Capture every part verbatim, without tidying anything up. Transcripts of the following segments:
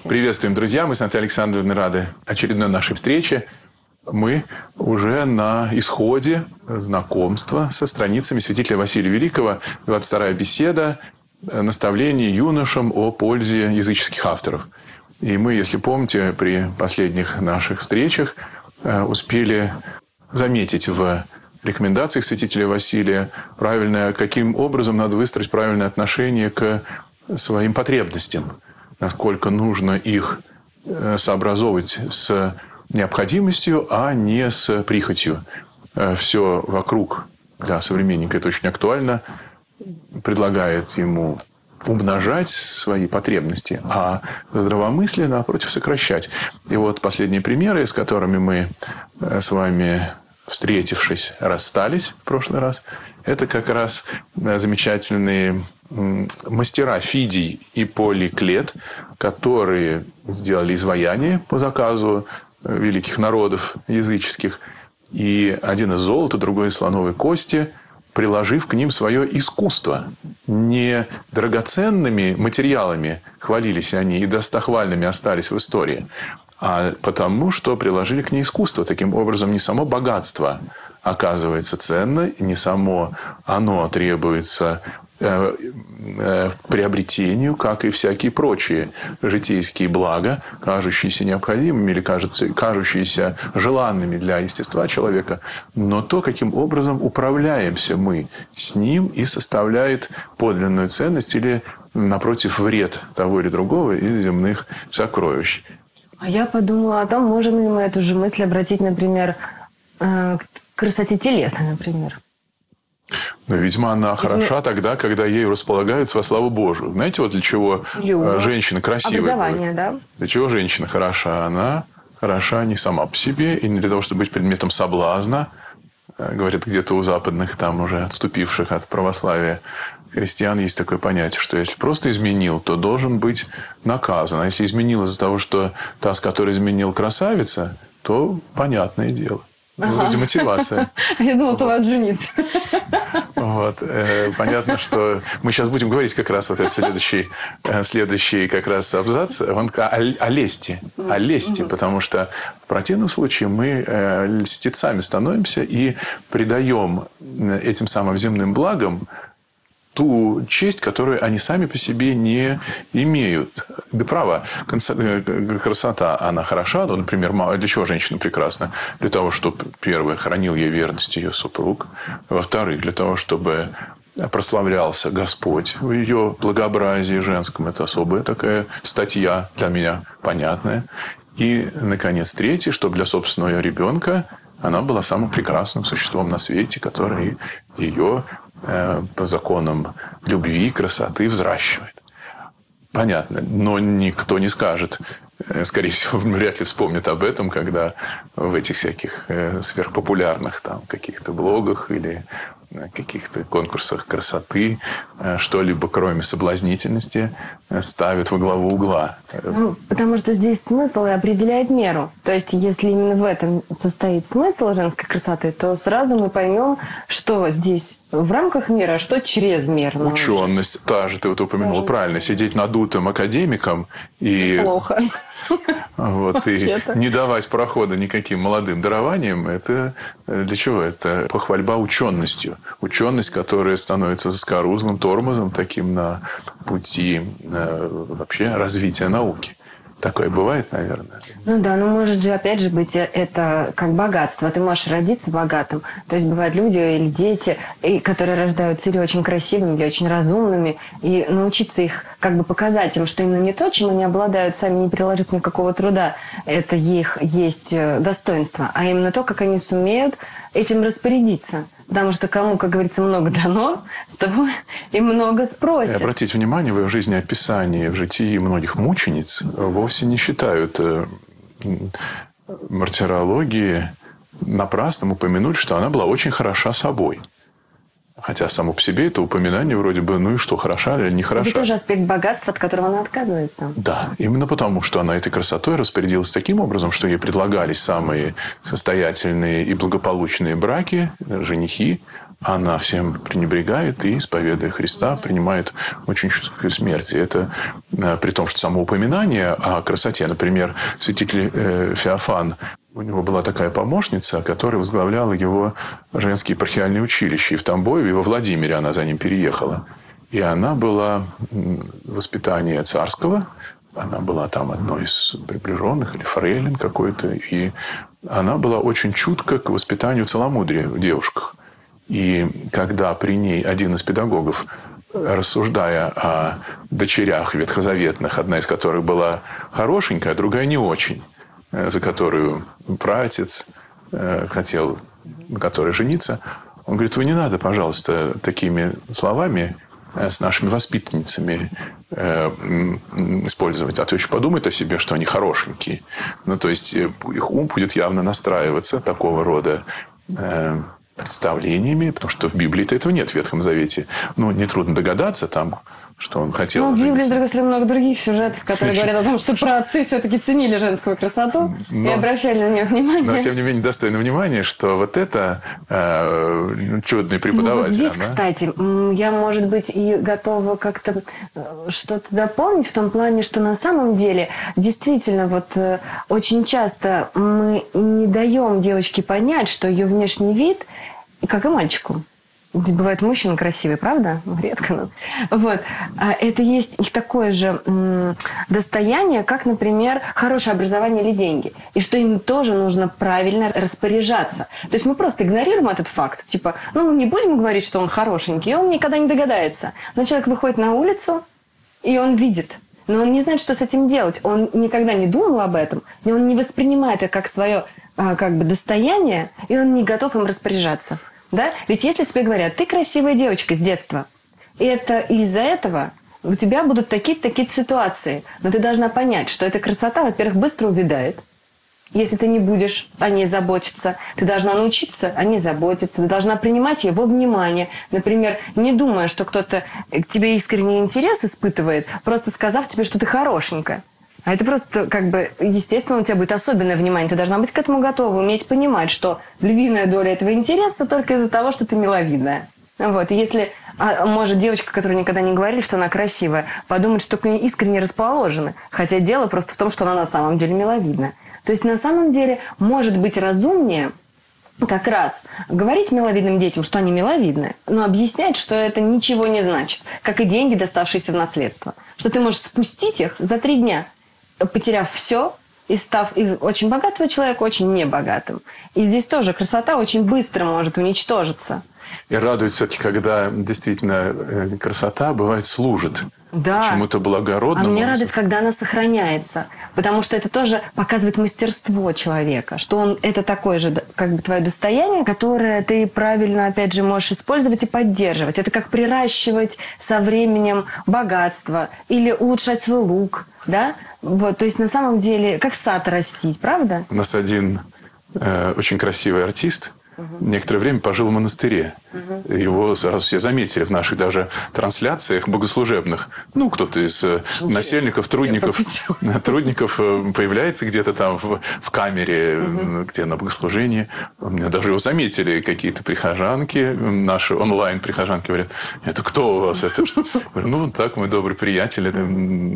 Здравствуйте. Приветствуем, друзья. Мы с Натальей Александровной рады очередной нашей встрече. Мы уже на исходе знакомства со страницами святителя Василия Великого. двадцать вторая беседа. Наставление юношам о пользе языческих авторов. И мы, если помните, при последних наших встречах успели заметить в рекомендациях святителя Василия правильное, каким образом надо выстроить правильное отношение к своим потребностям. Насколько нужно их сообразовывать с необходимостью, а не с прихотью. Все вокруг для современника это очень актуально. Предлагает ему умножать свои потребности, а здравомыслие, напротив, сокращать. И вот последние примеры, с которыми мы с вами, встретившись, расстались в прошлый раз, это как раз замечательные мастера Фидий и Поликлет, которые сделали изваяние по заказу великих народов языческих. И один из золота, другой из слоновой кости, приложив к ним свое искусство. Не драгоценными материалами хвалились они и достохвальными остались в истории, а потому, что приложили к ней искусство. Таким образом, не само богатство оказывается ценно, не само оно требуется э, э, приобретению, как и всякие прочие житейские блага, кажущиеся необходимыми или кажется, кажущиеся желанными для естества человека, но то, каким образом управляемся мы с ним, и составляет подлинную ценность или, напротив, вред того или другого из земных сокровищ. А я подумала о том, можем ли мы эту же мысль обратить, например, к красоте телесной, например. Но, видимо, она хороша тогда, когда ею располагают во славу Божию. Знаете, вот для чего Юмор. женщина красивая? Образование, да? Для чего женщина хороша? Она хороша не сама по себе, и не для того, чтобы быть предметом соблазна. Говорят, где-то у западных, там уже отступивших от православия христиан, есть такое понятие, что если просто изменил, то должен быть наказан. А если изменил из-за того, что та, с которой изменил, красавица, то понятное дело. Ну, ага. Вроде мотивация. Я думала, вот. У вас жениться. Вот. Понятно, что мы сейчас будем говорить как раз вот этот следующий, следующий как раз абзац он о, о лести. О лести, потому что в противном случае мы льстецами становимся и придаем этим самым земным благам ту честь, которую они сами по себе не имеют. Да, право, красота, она хороша. Ну, например, для чего женщина прекрасна? Для того, чтобы, первое, хранил ей верность ее супруг. Во-вторых, для того, чтобы прославлялся Господь в ее благообразии женском. Это особая такая статья для меня понятная. И, наконец, третье, чтобы для собственного ребенка она была самым прекрасным существом на свете, который ее по законам любви и красоты взращивает. Понятно. Но никто не скажет, скорее всего, вряд ли вспомнит об этом, когда в этих всяких сверхпопулярных там каких-то блогах или каких-то конкурсах красоты что-либо, кроме соблазнительности, ставят во главу угла. Ну, потому что здесь смысл и определяет меру. То есть, если именно в этом состоит смысл женской красоты, то сразу мы поймем, что здесь в рамках мира, а что чрезмерно. Ученость та же, ты вот упомянула Даже правильно. Сидеть надутым академиком и... Плохо. Вот, и не давать прохода никаким молодым дарованиям, это для чего? Это похвальба ученостью. Ученость, которая становится заскорузлым тормозом таким на пути вообще развития науки. Такое бывает, наверное. Ну да, но может же опять же быть это как богатство. Ты можешь родиться богатым. То есть бывают люди или дети, и, которые рождаются или очень красивыми, или очень разумными. И научиться их как бы показать им, что именно не то, чем они обладают, сами не приложив никакого труда. Это их есть достоинство. А именно то, как они сумеют этим распорядиться. Потому что кому, как говорится, много дано, с того и много спросят. И обратите внимание, в жизнеописании, в житии многих мучениц вовсе не считают мартирологии напрасным упомянуть, что она была очень хороша собой. Хотя само по себе это упоминание вроде бы, ну и что, хороша или не хороша. Это тоже аспект богатства, от которого она отказывается. Да, именно потому, что она этой красотой распорядилась таким образом, что ей предлагались самые состоятельные и благополучные браки, женихи, она всем пренебрегает и, исповедуя Христа, принимает очень жуткую смерть. И это при том, что само упоминание о красоте, например, святитель Феофан, у него была такая помощница, которая возглавляла его женские епархиальные училища. И в Тамбове, и во Владимире она за ним переехала. И она была воспитания царского. Она была там одной из приближенных, или фрейлин какой-то. И она была очень чутка к воспитанию целомудрия в девушках. И когда при ней один из педагогов, рассуждая о дочерях ветхозаветных, одна из которых была хорошенькая, а другая не очень, за которую праотец хотел, на которой жениться, он говорит: вы не надо, пожалуйста, такими словами с нашими воспитанницами использовать. А то еще подумают о себе, что они хорошенькие. Ну, то есть, их ум будет явно настраиваться такого рода представлениями, потому что в Библии-то этого нет в Ветхом Завете. Ну, нетрудно догадаться там, что он хотел. Ну, в Библии, с другой стороны, много других сюжетов, которые говорят о том, что праотцы все-таки ценили женскую красоту но, и обращали на нее внимание. Но, тем не менее, достойно внимания, что вот это э, чудный преподаватель. Ну, вот здесь, она... кстати, я, может быть, и готова как-то что-то дополнить в том плане, что на самом деле действительно вот очень часто мы не даем девочке понять, что ее внешний вид, как и мальчику, бывает мужчина красивый, правда? Редко. Но. Вот. А это есть их такое же м, достояние, как, например, хорошее образование или деньги. И что им тоже нужно правильно распоряжаться. То есть мы просто игнорируем этот факт. Типа, ну, мы не будем говорить, что он хорошенький, и он никогда не догадается. Но человек выходит на улицу, и он видит. Но он не знает, что с этим делать. Он никогда не думал об этом. И он не воспринимает это как свое а, как бы достояние, и он не готов им распоряжаться. Да? Ведь если тебе говорят: ты красивая девочка с детства, и это из-за этого у тебя будут такие-то такие ситуации, но ты должна понять, что эта красота, во-первых, быстро увядает. Если ты не будешь о ней заботиться, ты должна научиться о ней заботиться, ты должна принимать ее во внимание. Например, не думая, что кто-то к тебе искренний интерес испытывает, просто сказав тебе, что ты хорошенькая. А это просто, как бы, естественно, у тебя будет особенное внимание. Ты должна быть к этому готова, уметь понимать, что львиная доля этого интереса только из-за того, что ты миловидная. Вот. И если, а, может, девочка, которая никогда не говорили, что она красивая, подумать, что к ней искренне расположены. Хотя дело просто в том, что она на самом деле миловидная. То есть, на самом деле, может быть разумнее как раз говорить миловидным детям, что они миловидные, но объяснять, что это ничего не значит. Как и деньги, доставшиеся в наследство. Что ты можешь спустить их за три дня, потеряв все и став из очень богатого человека очень небогатым. И здесь тоже красота очень быстро может уничтожиться. И радует все-таки, когда действительно красота, бывает, служит. Да. Чему-то благородному. А мне радует, когда она сохраняется. Потому что это тоже показывает мастерство человека. Что он это такое же, как бы, твое достояние, которое ты правильно, опять же, можешь использовать и поддерживать. Это как приращивать со временем богатство или улучшать свой лук. Да? Вот, то есть, на самом деле, как сад растить, правда? У нас один э, очень красивый артист Угу. некоторое время пожил в монастыре. Угу. Его сразу все заметили в наших даже трансляциях богослужебных. Ну, кто-то из Интересно. насельников, трудников, трудников появляется где-то там в, в камере, угу. где на богослужении. У меня даже его заметили какие-то прихожанки, наши онлайн-прихожанки говорят: это кто у вас? Это что? Говорю: ну, вот так, мой добрый приятель, это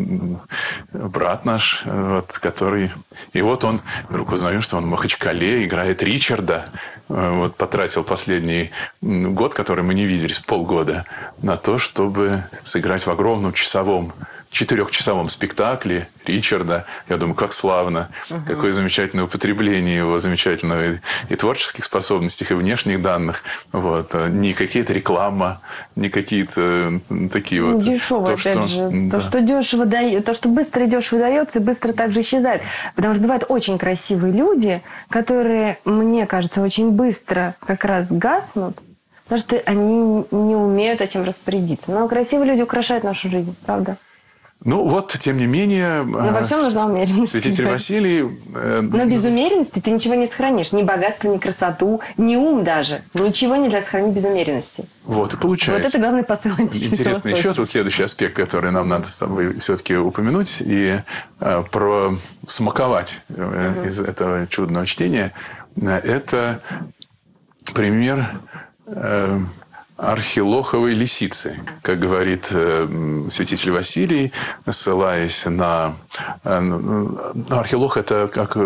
брат наш, вот, который... И вот он, вдруг узнаем, что он в Махачкале играет Ричарда. Вот, потратил последний год, который мы не виделись, полгода, на то, чтобы сыграть в огромном часовом, четырехчасовом спектакле Ричарда. Я думаю, как славно, угу. какое замечательное употребление его замечательного и, и творческих способностей, и внешних данных. Вот. Не какие-то реклама, не какие-то такие вот... Дешево, то, опять что, же. Да. То, что дешево дает, то, что быстро и дешево дается, и быстро также исчезает. Потому что бывают очень красивые люди, которые, мне кажется, очень быстро как раз гаснут, потому что они не умеют этим распорядиться. Но красивые люди украшают нашу жизнь, правда? Ну, вот, тем не менее... Но во всем нужна умеренность. Святитель да. Василий... Э, Но без умеренности ты ничего не сохранишь. Ни богатство, ни красоту, ни ум даже. Ничего нельзя сохранить без умеренности. Вот и получается. Вот это главный посыл античной Интересно философии. еще вот следующий аспект, который нам надо с тобой все-таки упомянуть и э, просмаковать э, угу. из этого чудного чтения. Это пример э, архилоховой лисицы, как говорит э, святитель Василий, ссылаясь на... Э, ну, архилох – это как,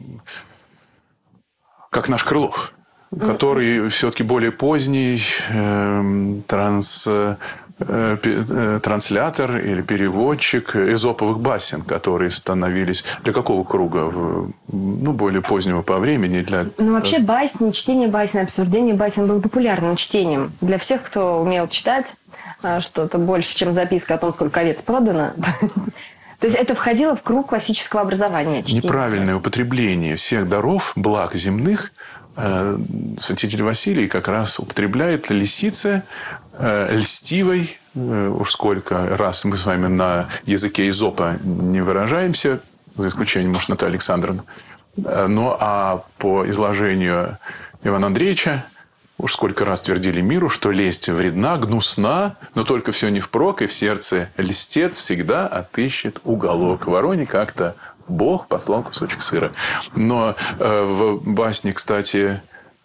как наш Крылов, который все-таки более поздний э, транс... транслятор или переводчик эзоповых басен, которые становились для какого круга? Ну, более позднего по времени. Для... Ну, вообще басни, чтение басен, обсуждение басен было популярным чтением. Для всех, кто умел читать что-то больше, чем записка о том, сколько овец продано. То есть это входило в круг классического образования. Неправильное употребление всех даров, благ земных, святитель Василий как раз употребляет лисице, льстивой, уж сколько раз мы с вами на языке Эзопа не выражаемся, за исключением, может, Натальи Александровны. Ну, а по изложению Ивана Андреевича, уж сколько раз твердили миру, что лесть вредна, гнусна, но только все не впрок, и в сердце льстец всегда отыщет уголок. Вороне как-то Бог послал кусочек сыра. Но э, в басне, кстати,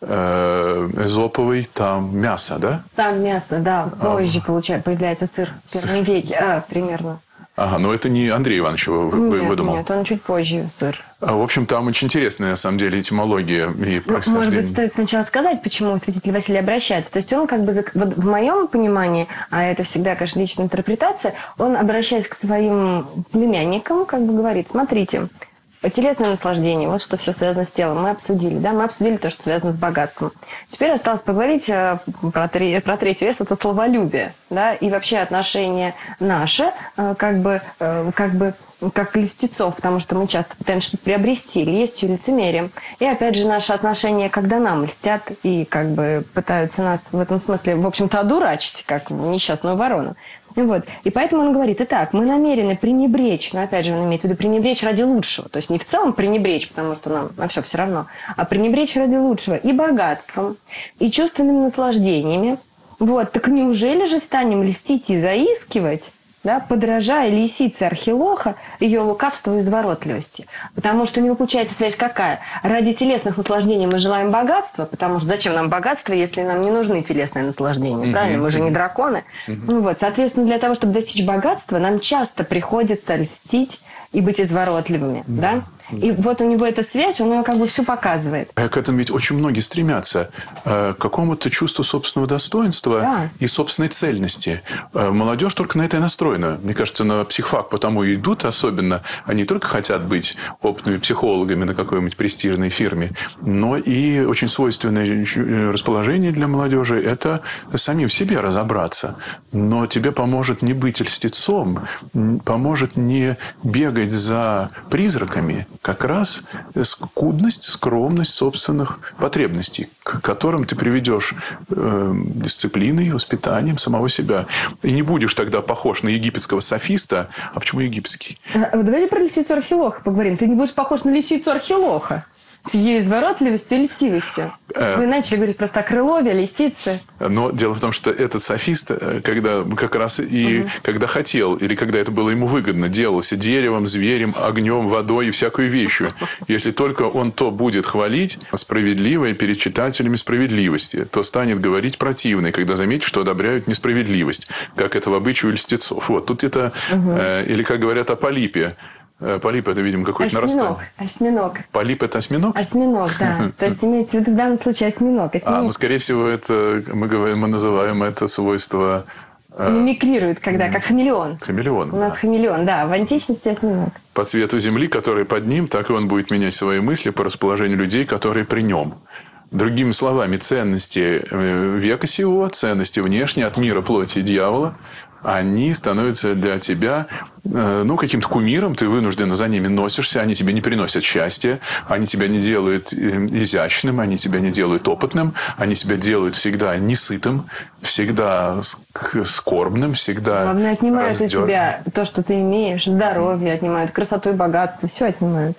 эзоповый, там мясо, да? Там мясо, да. Позже а, получается, появляется сыр в первом веке, а, примерно. Ага, но это не Андрей Иванович его нет, выдумал. Нет, он чуть позже сыр. А, в общем, там очень интересная, на самом деле, этимология и происхождение. Может быть, стоит сначала сказать, почему святитель Василий обращается. То есть он как бы, вот в моем понимании, а это всегда, конечно, личная интерпретация, он, обращаясь к своим племянникам, как бы говорит: смотрите, телесное наслаждение, вот что все связано с телом, мы обсудили, да, мы обсудили то, что связано с богатством. Теперь осталось поговорить про, три, про третью вес, это словолюбие, да, и вообще отношение наше, как бы, как бы, как льстецов, потому что мы часто пытаемся что-то приобрести, лестью, лицемерием. И опять же, наше отношение, когда нам льстят и как бы пытаются нас в этом смысле, в общем-то, одурачить, как несчастную ворону. Вот. И поэтому он говорит: итак, мы намерены пренебречь, но опять же он имеет в виду пренебречь ради лучшего, то есть не в целом пренебречь, потому что нам на все все равно, а пренебречь ради лучшего и богатством, и чувственными наслаждениями. Вот. Так неужели же станем льстить и заискивать, да, подражая лисице Архилоха, ее лукавству и изворотливости? Потому что у него получается связь какая? Ради телесных наслаждений мы желаем богатства, потому что зачем нам богатство, если нам не нужны телесные наслаждения, mm-hmm. правильно? Мы же не драконы. Mm-hmm. Ну, вот, соответственно, для того, чтобы достичь богатства, нам часто приходится льстить и быть изворотливыми, mm-hmm. да? И вот у него эта связь, он ее как бы всю показывает. А к этому ведь очень многие стремятся. К какому-то чувству собственного достоинства да. и собственной цельности. Молодежь только на это и настроена. Мне кажется, на психфак потому и идут особенно. Они не только хотят быть опытными психологами на какой-нибудь престижной фирме, но и очень свойственное расположение для молодежи – это самим в себе разобраться. Но тебе поможет не быть льстецом, поможет не бегать за призраками, как раз скудность, скромность собственных потребностей, к которым ты приведешь э, дисциплиной, воспитанием самого себя. И не будешь тогда похож на египетского софиста. А почему египетский? А, давайте про лисицу Архилоха поговорим. Ты не будешь похож на лисицу Архилоха с ее изворотливостью и льстивостью. Вы начали говорить просто о Крылове, о лисице. Но дело в том, что этот софист, когда как раз и угу. когда хотел, или когда это было ему выгодно, делался деревом, зверем, огнем, водой и всякой вещью. Если только он то будет хвалить справедливое перед читателями справедливости, то станет говорить противное, когда заметит, что одобряют несправедливость, как это в обычае у льстецов. Вот тут это, угу. э, или как говорят о полипе. Полип – это, видимо, какой-то нарастание. Осьминог. Полип – это осьминог? Осьминог, да. То есть, имеется в виду в данном случае осьминог. осьминог. А, ну, скорее всего, это мы, говорим, мы называем это свойство… Мимикрирует, когда, как хамелеон. Хамелеон. У нас да. хамелеон, да. В античности осьминог. По цвету земли, который под ним, так и он будет менять свои мысли по расположению людей, которые при нем. Другими словами, ценности века сего, ценности внешние от мира плоти и дьявола, они становятся для тебя ну, каким-то кумиром, ты вынужденно за ними носишься, они тебе не приносят счастья, они тебя не делают изящным, они тебя не делают опытным, они тебя делают всегда несытым, всегда скорбным, всегда главное, отнимают раздёр... у тебя то, что ты имеешь, здоровье отнимают, красоту и богатство, все отнимают.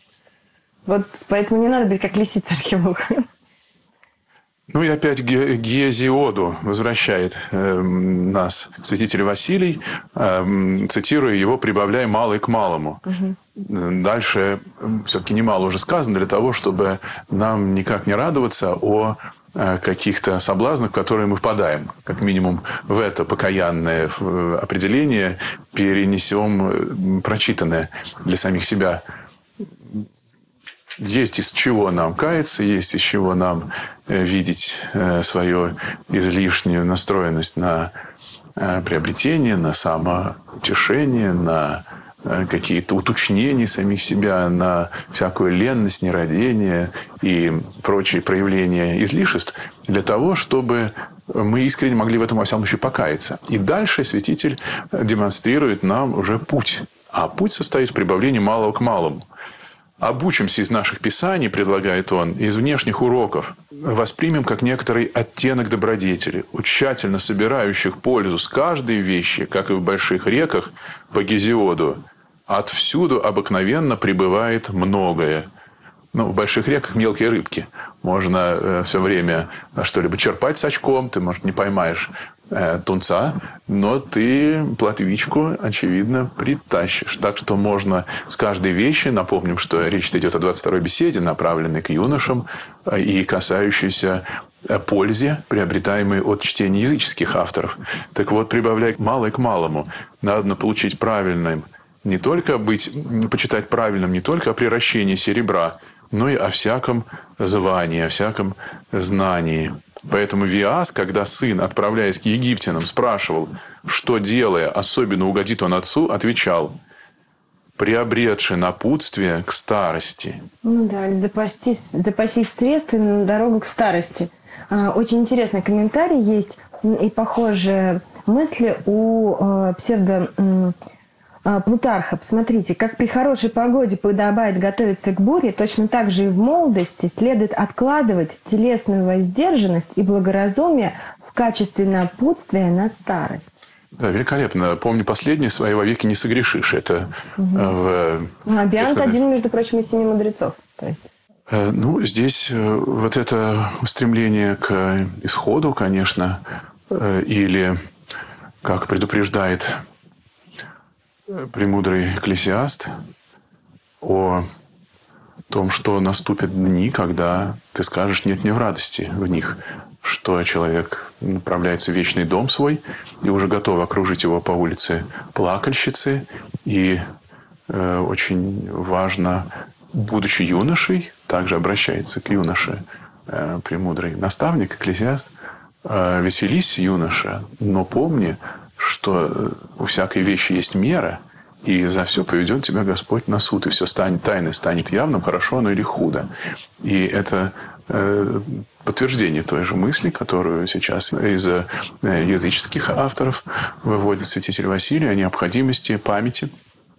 Вот поэтому не надо быть как лисица Архилоха. Ну и опять к Гезиоду возвращает э, нас святитель Василий, э, цитируя его, прибавляя малое к малому. Угу. Дальше все-таки немало уже сказано для того, чтобы нам никак не радоваться о каких-то соблазнов, в которые мы впадаем. Как минимум в это покаянное определение перенесем прочитанное для самих себя. Есть из чего нам каяться, есть из чего нам видеть свою излишнюю настроенность на приобретение, на самоутешение, на какие-то уточнения самих себя, на всякую ленность, нерадение и прочие проявления излишеств, для того, чтобы мы искренне могли в этом во всяком случае покаяться. И дальше святитель демонстрирует нам уже путь. А путь состоит в прибавлении малого к малому. Обучимся из наших писаний, предлагает он, из внешних уроков. Воспримем как некоторый оттенок добродетели, тщательно собирающих пользу с каждой вещи, как и в больших реках по Гезиоду. Отвсюду обыкновенно прибывает многое. Ну, в больших реках мелкие рыбки. Можно э, все время что-либо черпать с очком, ты, может, не поймаешь э, тунца, но ты плотвичку, очевидно, притащишь. Так что можно с каждой вещи, напомним, что речь идет о двадцать второй беседе, направленной к юношам э, и касающейся пользе, приобретаемой от чтения языческих авторов. Так вот, прибавляй малое к малому. Надо получить правильным не только быть, почитать правильным не только о приращении серебра, но и о всяком звании, о всяком знании. Поэтому Виас, когда сын, отправляясь к египтянам, спрашивал, что, делая, особенно угодит он отцу, отвечал: приобретши напутствие к старости. Ну да, запастись, запастись средствами на дорогу к старости. Очень интересный комментарий есть и похожие мысли у псевдо... Плутарха. Посмотрите, как при хорошей погоде подобает готовиться к буре, точно так же и в молодости следует откладывать телесную воздержанность и благоразумие в качестве напутствия на старость. Да, великолепно. Помню последнее, свои вовеки не согрешишь. Это угу. в... А Биант один, между прочим, из семи мудрецов. Ну, здесь вот это устремление к исходу, конечно, или, как предупреждает премудрый Экклесиаст, о том, что наступят дни, когда ты скажешь «нет мне в радости» в них, что человек направляется в вечный дом свой и уже готов окружить его по улице плакальщицы. И э, очень важно, будучи юношей, также обращается к юноше э, премудрый наставник, Экклесиаст: э, «Веселись, юноша, но помни, что у всякой вещи есть мера, и за все поведет тебя Господь на суд, и все станет, тайное станет явным, хорошо оно или худо». И это э, подтверждение той же мысли, которую сейчас из э, языческих авторов выводит святитель Василий, о необходимости памяти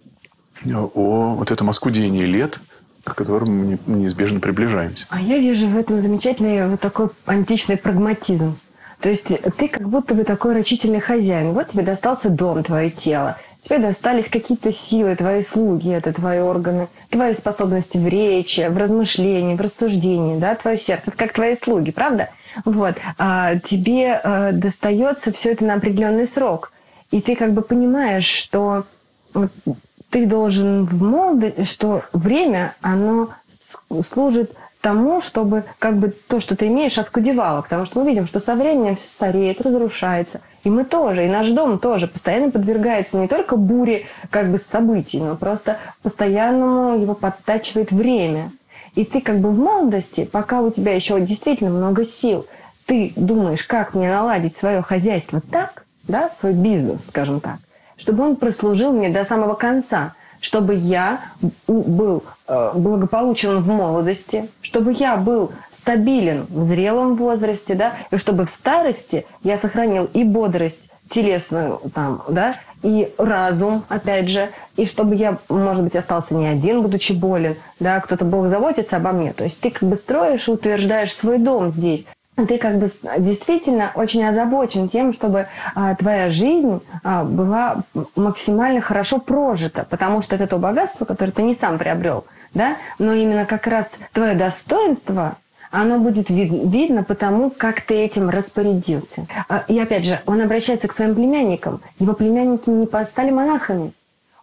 о вот этом оскудении лет, к которому мы неизбежно приближаемся. А я вижу в этом замечательный вот такой античный прагматизм. То есть ты как будто бы такой рачительный хозяин. Вот тебе достался дом, твое тело. Тебе достались какие-то силы, твои слуги, это твои органы, твои способности в речи, в размышлении, в рассуждении, да, твое сердце. Это как твои слуги, правда? Вот. А тебе а, достается все это на определенный срок. И ты как бы понимаешь, что ты должен в молодости, что время, оно служит тому, чтобы как бы то, что ты имеешь, оскудевало. Потому что мы видим, что со временем все стареет, разрушается. И мы тоже, и наш дом тоже постоянно подвергается не только буре как бы событий, но просто постоянному его подтачивает время. И ты как бы в молодости, пока у тебя еще действительно много сил, ты думаешь, как мне наладить свое хозяйство так, да, свой бизнес, скажем так, чтобы он прослужил мне до самого конца, чтобы я был э, благополучен в молодости, чтобы я был стабилен в зрелом возрасте, да, и чтобы в старости я сохранил и бодрость телесную, там, да, и разум, опять же, и чтобы я, может быть, остался не один, будучи болен, да, кто-то Бог заботится обо мне. То есть ты как бы строишь и утверждаешь свой дом здесь. Ты как бы действительно очень озабочен тем, чтобы а, твоя жизнь а, была максимально хорошо прожита, потому что это то богатство, которое ты не сам приобрел, да, но именно как раз твое достоинство, оно будет вид- видно потому, как ты этим распорядился. А, и опять же, он обращается к своим племянникам. Его племянники не стали монахами.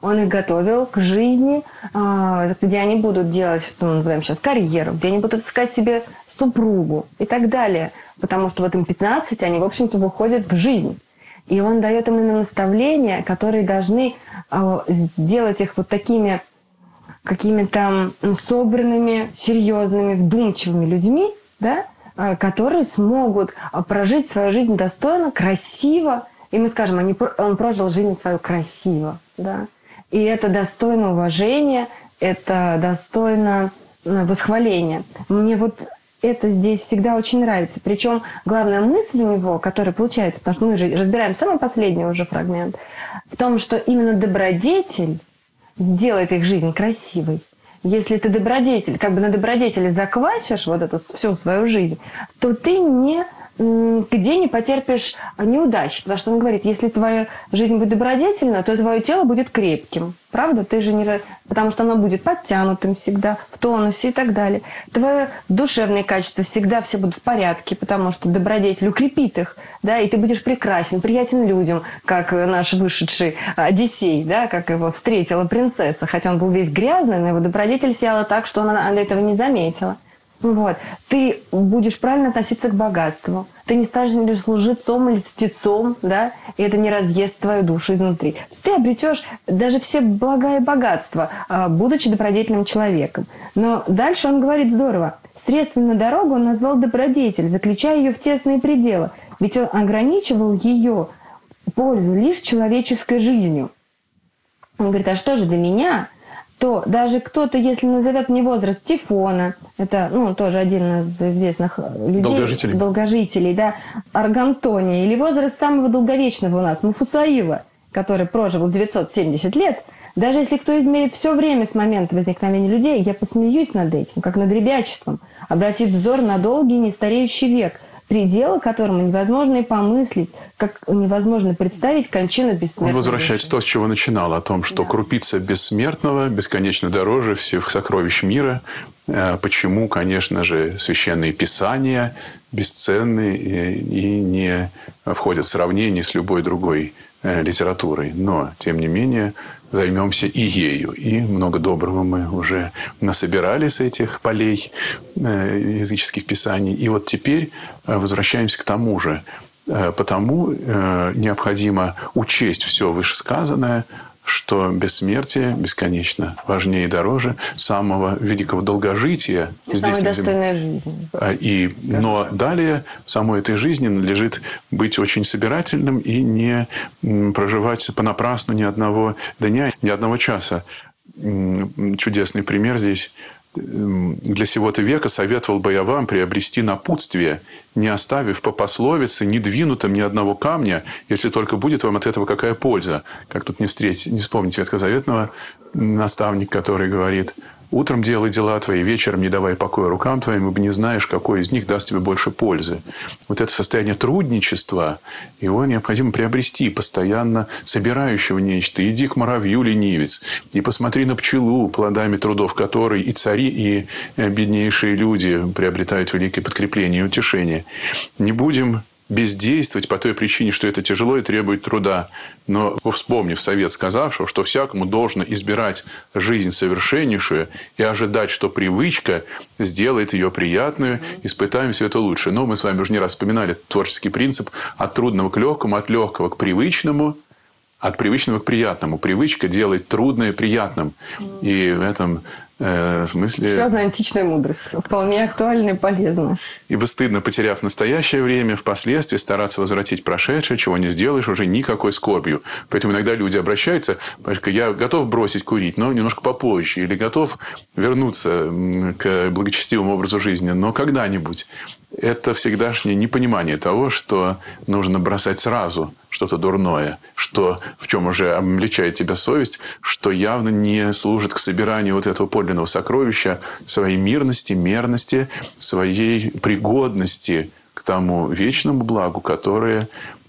Он их готовил к жизни, где они будут делать, что мы называем сейчас, карьеру, где они будут искать себе супругу и так далее. Потому что вот им пятнадцать, они, в общем-то, выходят в жизнь. И он дает им именно наставления, которые должны сделать их вот такими какими-то собранными, серьезными, вдумчивыми людьми, да, которые смогут прожить свою жизнь достойно, красиво. И мы скажем, они, он прожил жизнь свою красиво. Да? И это достойно уважения, это достойно восхваления. Мне вот это здесь всегда очень нравится. Причем главная мысль у него, которая получается, потому что мы же разбираем самый последний уже фрагмент, в том, что именно добродетель сделает их жизнь красивой. Если ты добродетель, как бы на добродетели заквасишь вот эту всю свою жизнь, то ты не, где не потерпишь неудач. Потому что он говорит, если твоя жизнь будет добродетельна, то твое тело будет крепким. Правда? Ты же не... Потому что оно будет подтянутым всегда, в тонусе и так далее. Твои душевные качества всегда все будут в порядке, потому что добродетель укрепит их. Да? И ты будешь прекрасен, приятен людям, как наш вышедший Одиссей, да? Как его встретила принцесса. Хотя он был весь грязный, но его добродетель сияла так, что она этого не заметила. Вот. Ты будешь правильно относиться к богатству. Ты не станешь лишь лжецом или льстецом, да, и это не разъест твою душу изнутри. То есть ты обретешь даже все блага и богатства, будучи добродетельным человеком. Но дальше он говорит здорово. Средством на дорогу он назвал добродетель, заключая ее в тесные пределы. Ведь он ограничивал ее пользу лишь человеческой жизнью. Он говорит, а что же для меня... то даже кто-то, если назовет мне возраст Тифона, это, ну, тоже один из известных людей, долгожителей, долгожителей, да, Аргантония, или возраст самого долговечного у нас, Муфусаила, который прожил девятьсот семьдесят лет, даже если кто измерит все время с момента возникновения людей, я посмеюсь над этим, как над ребячеством, обратив взор на долгий нестареющий век, предела которому невозможно и помыслить, как невозможно представить кончину бессмертного. Он возвращается к тому, с чего начинал, о том, что да. крупица бессмертного бесконечно дороже всех сокровищ мира. Почему, конечно же, священные писания бесценны и не входят в сравнение с любой другой литературой. Но, тем не менее, займемся и ею. И много доброго мы уже насобирали с этих полей языческих писаний. И вот теперь возвращаемся к тому же. Потому необходимо учесть все вышесказанное, что бессмертие бесконечно важнее и дороже самого великого долгожития. И самой достойной жизни. И, но далее в самой этой жизни надлежит быть очень собирательным и не проживать понапрасну ни одного дня, ни одного часа. Чудесный пример здесь. Для сего-то века советовал бы я вам приобрести напутствие, не оставив по пословице, не двинутым ни одного камня, если только будет вам от этого какая польза. Как тут не встретить, не вспомнить ветхозаветного наставника, который говорит: «Утром делай дела твои, вечером не давай покоя рукам твоим, ибо не знаешь, какой из них даст тебе больше пользы». Вот это состояние трудничества, его необходимо приобрести, постоянно собирающего нечто. «Иди к муравью, ленивец, и посмотри на пчелу, плодами трудов которой и цари, и беднейшие люди приобретают великое подкрепление и утешение». Не будем бездействовать по той причине, что это тяжело и требует труда. Но, вспомнив совет сказавшего, что всякому должно избирать жизнь совершеннейшую и ожидать, что привычка сделает ее приятную, испытаем все это лучше. Но мы с вами уже не раз вспоминали творческий принцип: от трудного к легкому, от легкого к привычному, от привычного к приятному. Привычка делает трудное приятным. И в этом э, смысле... Еще одна античная мудрость. Вполне актуальна и полезна. Ибо стыдно, потеряв настоящее время, впоследствии стараться возвратить прошедшее, чего не сделаешь уже никакой скорбью. Поэтому иногда люди обращаются: я готов бросить курить, но немножко попозже. Или готов вернуться к благочестивому образу жизни, но когда-нибудь. Это всегдашнее непонимание того, что нужно бросать сразу что-то дурное, что, в чем уже обличает тебя совесть, что явно не служит к собиранию вот этого подлинного сокровища, своей мирности, мерности, своей пригодности к тому вечному благу, которое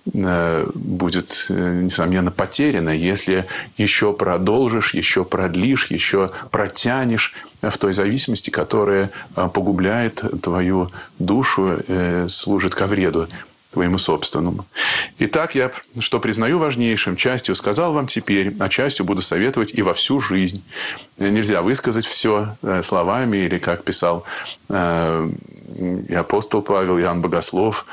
будет, несомненно, потеряно, если еще продолжишь, еще продлишь, еще протянешь в той зависимости, которая погубляет твою душу, служит ко вреду твоему собственному. Итак, я, что признаю важнейшим, частью сказал вам теперь, а частью буду советовать и во всю жизнь. Нельзя высказать все словами, или, как писал и апостол Павел, Иоанн Богослов,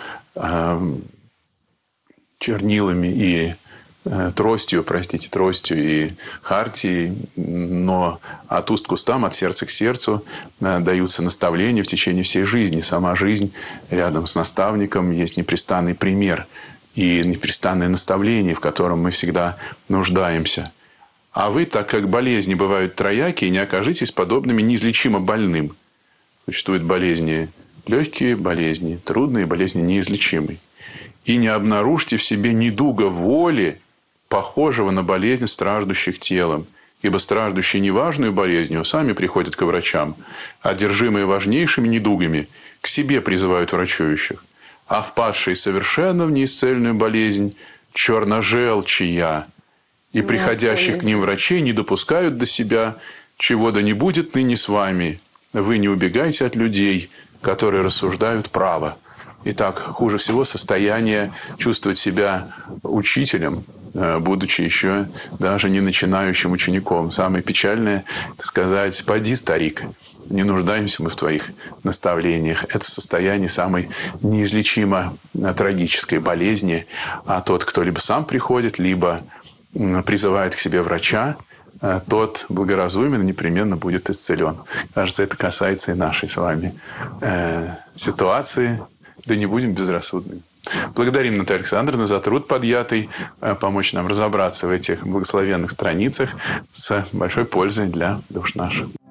чернилами и тростью, простите, тростью и хартией, но от уст к устам, от сердца к сердцу даются наставления в течение всей жизни. Сама жизнь рядом с наставником есть непрестанный пример и непрестанное наставление, в котором мы всегда нуждаемся. А вы, так как болезни бывают троякие, не окажитесь подобными неизлечимо больным. Существуют болезни легкие, болезни трудные, болезни неизлечимые. И не обнаружьте в себе недуга воли, похожего на болезнь страждущих телом. Ибо страждущие неважную болезнью сами приходят к врачам, а одержимые важнейшими недугами к себе призывают врачующих. А впадшие совершенно в неисцельную болезнь черножелчия и приходящих к ним врачей не допускают до себя, чего да не будет ныне с вами. Вы не убегайте от людей, которые рассуждают право. Итак, хуже всего состояние чувствовать себя учителем, будучи еще даже не начинающим учеником. Самое печальное, так сказать, «Поди, старик, не нуждаемся мы в твоих наставлениях». Это состояние самой неизлечимо трагической болезни. А тот, кто либо сам приходит, либо призывает к себе врача, тот благоразумен непременно будет исцелен. Кажется, это касается и нашей с вами э, ситуации. Да не будем безрассудными. Благодарим Наталью Александровну за труд подъятый, помочь нам разобраться в этих благословенных страницах с большой пользой для душ наших.